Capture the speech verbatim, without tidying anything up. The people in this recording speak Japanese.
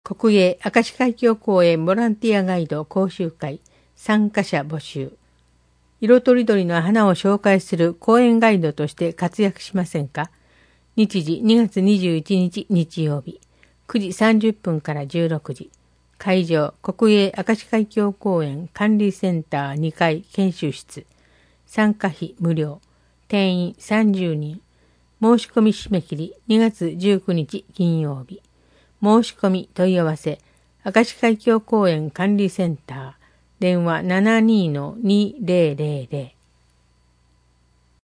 国営明石海峡公園ボランティアガイド講習会参加者募集。色とりどりの花を紹介する公園ガイドとして活躍しませんか？日時にがつにじゅういちにち日曜日、くじさんじゅっぷんからじゅうろくじ。会場、国営明石海峡公園管理センターにかい研修室。参加費無料。定員さんじゅうにん。申し込み締め切りにがつじゅうくにち金曜日。申し込み問い合わせ、明石海峡公園管理センター、電話 ななにーのにーぜろぜろ。